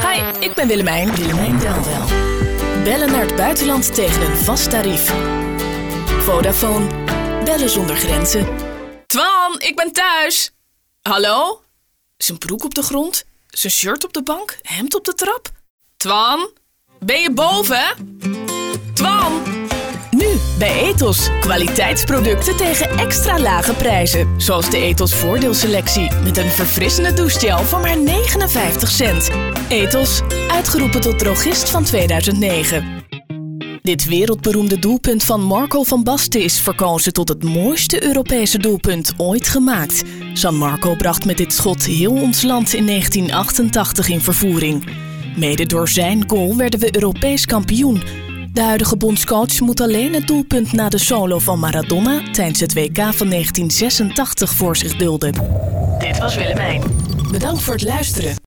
Hi, ik ben Willemijn. Willemijn Delwel. Bellen naar het buitenland tegen een vast tarief. Vodafone. Bellen zonder grenzen. Twan, ik ben thuis. Hallo? Zijn broek op de grond? Zijn shirt op de bank? Hemd op de trap? Twan? Ben je boven? Twan? Nu bij Ethos. Kwaliteitsproducten tegen extra lage prijzen. Zoals de Ethos voordeelselectie met een verfrissende douchegel voor maar 59 cent. Ethos, uitgeroepen tot drogist van 2009. Dit wereldberoemde doelpunt van Marco van Basten is verkozen tot het mooiste Europese doelpunt ooit gemaakt. San Marco bracht met dit schot heel ons land in 1988 in vervoering. Mede door zijn goal werden we Europees kampioen. De huidige bondscoach moet alleen het doelpunt na de solo van Maradona tijdens het WK van 1986 voor zich dulden. Dit was Willemijn. Bedankt voor het luisteren.